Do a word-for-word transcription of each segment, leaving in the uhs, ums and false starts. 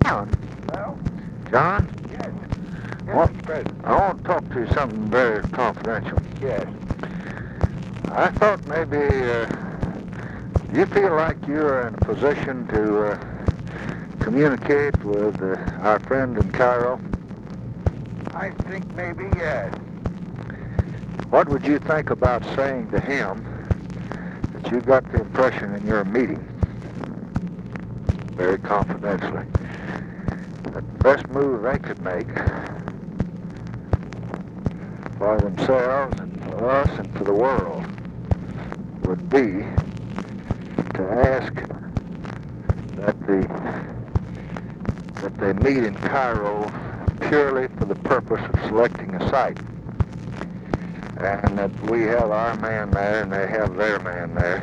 John. Well, John? yes. Yes, What? Mister President. I want to talk to you something very confidential. Yes. I thought maybe, uh, do you feel like you're in a position to uh, communicate with uh, our friend in Cairo? I think maybe yes. What would you think about saying to him that you got the impression in your meeting, very confidentially, that the best move they could make for themselves and for us and for the world would be to ask that the that they meet in Cairo purely for the purpose of selecting a site, and that we have our man there and they have their man there.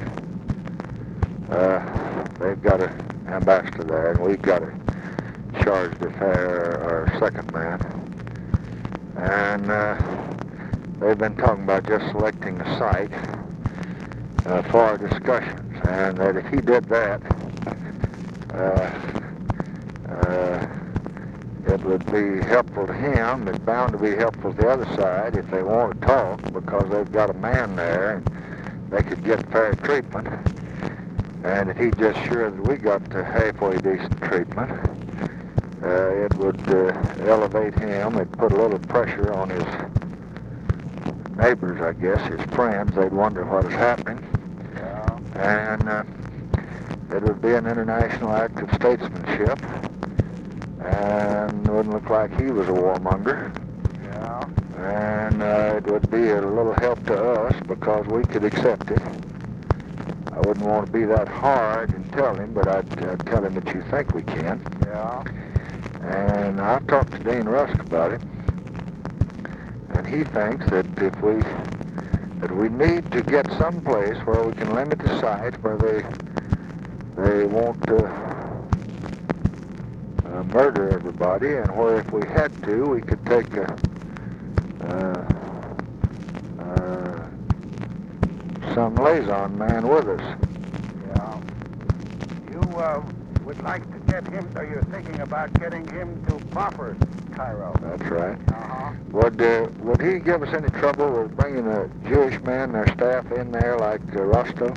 Uh, they've got an ambassador there, and we've got a charge d'affaires, our second man, and uh, they've been talking about just selecting a site uh, for our discussions, and that if he did that, uh, uh, it would be helpful to him. It's bound to be helpful to the other side if they want to talk, because they've got a man there and they could get fair treatment. And if he's just sure that we got the halfway decent treatment, uh, it would uh, elevate him. It'd put a little pressure on his neighbors, I guess, his friends. They'd wonder what is happening. Yeah. And uh, it would be an international act of statesmanship, and it wouldn't look like he was a warmonger. Yeah. And uh, it would be a little help to us because we could accept it. I wouldn't want to be that hard and tell him, but I'd, I'd tell him that you think we can. Yeah. And I talked to Dean Rusk about it, and he thinks that if we that we need to get someplace where we can limit the site where they they won't uh, uh, murder everybody, and where if we had to, we could take a uh, uh, some liaison man with us. Yeah. You uh, would like to get him, or you're thinking about getting him to proffer Cairo. That's right. Uh-huh. Would uh, would he give us any trouble with bringing a Jewish man, their staff, in there like uh, Rosto?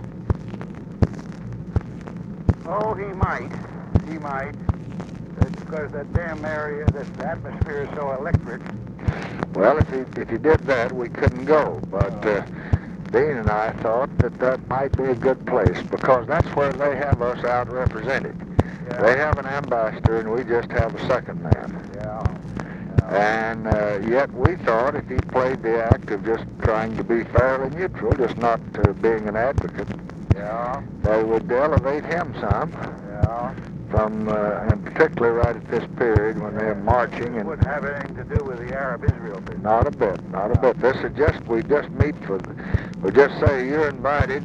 Oh, he might. He might. It's because that damn area, this atmosphere is so electric. Well, if he if he did that, we couldn't go. But uh, Dean and I thought that that might be a good place because that's where they have us out represented. Yeah. They have an ambassador, and we just have a second man. Yeah. Yeah. And uh, yet we thought if he played the act of just trying to be fairly neutral, just not uh, being an advocate, Yeah. they would elevate him some. Yeah. From, uh, and particularly right at this period when they're marching. It And wouldn't have anything to do with the Arab-Israel business. not a bit, not a bit. This is just, we just meet for, we just say you're invited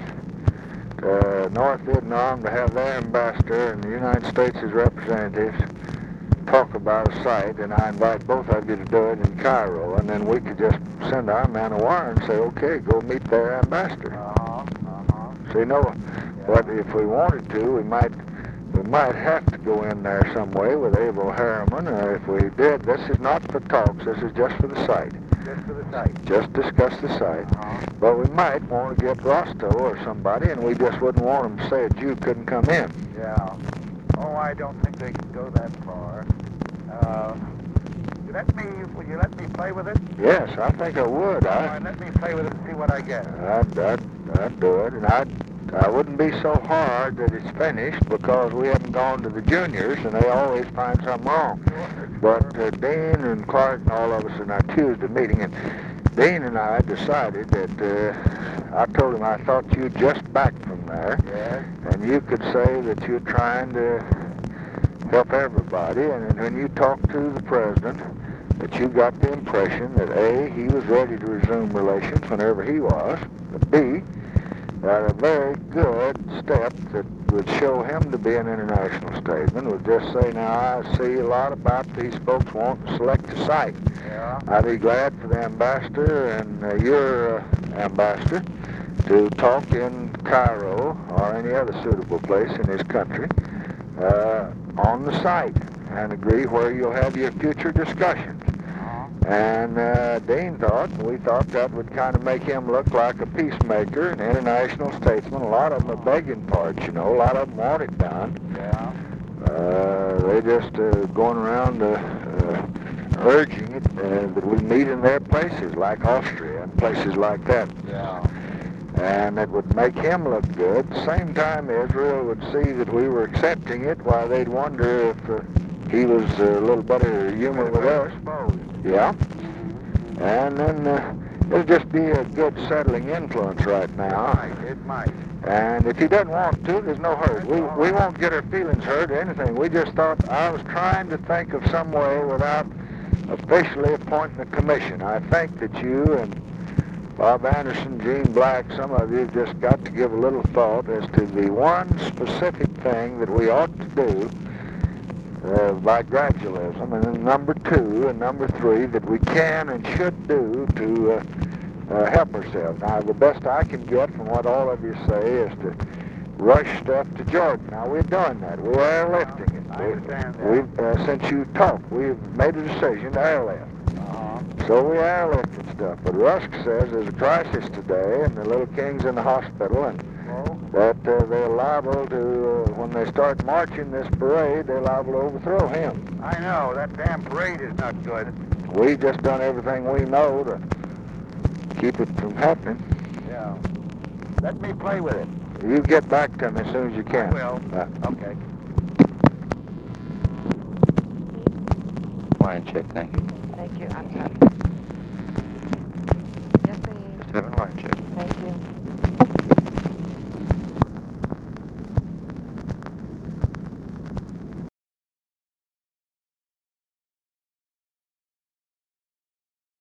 to North Vietnam to have their ambassador and the United States' representatives talk about a site, and I invite both of you to do it in Cairo, and then we could just send our man a wire and say, okay, go meet their ambassador. Uh-huh. Uh-huh. So you know, but if we wanted to, we might we might have to go in there some way with Abel Harriman, or if we did, this is not for talks, this is just for the site. Just for the site. Just discuss the site. Uh-huh. But we might want to get Rosto or somebody, and we just wouldn't want them to say a Jew couldn't come in. Yeah. Oh, I don't think they can go that far. Uh, you let me, will you let me play with it? Yes, I think I would. All I, right, let me play with it and see what I get. I'd, I'd, I'd do it, and I'd, I wouldn't be so hard that it's finished because we haven't gone to the juniors, and they always find something wrong. But uh, Dean and Clark and all of us in our Tuesday meeting, and Dean and I decided that uh, I told him I thought you'd just back from there, Yes. and you could say that you're trying to help everybody, and when you talked to the president, that you got the impression that A, he was ready to resume relations whenever he was, but B, that a very good step that would show him to be an international statesman would just say, now I see a lot about these folks wanting to select a site. Yeah. I'd be glad for the ambassador and uh, your uh, ambassador to talk in Cairo or any other suitable place in his country uh, on the site. and agree where you'll have your future discussions. And uh, Dean thought, and we thought that would kind of make him look like a peacemaker, an international statesman. A lot of them are begging parts, you know. A lot of them want it done. Yeah. Uh, they just uh, going around uh, uh, urging it uh, that we meet in their places, like Austria and places like that. Yeah. And it would make him look good. At the same time, Israel would see that we were accepting it, while they'd wonder if uh, he was a little better humor with us. Exposed. Yeah. And then uh, it'll just be a good settling influence right now. It might. It might. And if he doesn't want to, there's no hurt. We, we won't get our feelings hurt or anything. We just thought, I was trying to think of some way without officially appointing a commission. I think that you and Bob Anderson, Gene Black, some of you have just got to give a little thought as to the one specific thing that we ought to do uh, by gradualism, and then number two and number three that we can and should do to uh, uh, help ourselves. Now, the best I can get from what all of you say is to rush stuff to Jordan. Now, we're doing that. We're airlifting it. I understand that. We've, uh, since you talked, we've made a decision to airlift. Uh-huh. So we airlifted stuff. But Rusk says there's a crisis today, and the little king's in the hospital, and Oh. that uh, they're liable to, uh, when they start marching this parade, they're liable to overthrow him. I know. That damn parade is not good. We've just done everything we know to keep it from happening. Yeah. Let me play with it. You get back to me as soon as you can. I will. Uh, Okay. Line check, thank you. Thank you. I'm sorry. Yes, please. Seven line check.